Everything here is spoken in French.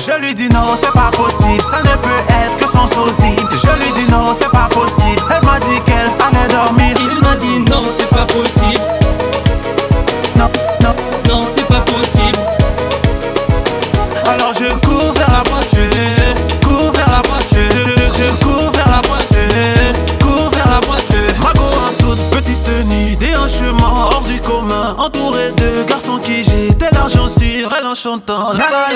Je lui dis non, c'est pas possible, ça ne peut être que son sosie. Je lui dis non, c'est pas possible, elle m'a dit qu'elle allait dormir. Il m'a dit non, c'est pas possible. Non, non, Non, c'est pas possible. alors je cours vers la voiture, cours vers la voiture, je cours vers la voiture, cours vers la voiture. Mago en toute petite tenue, déhanchement hors du commun, entouré de garçons qui jetaient l'argent sur elle en chantant la la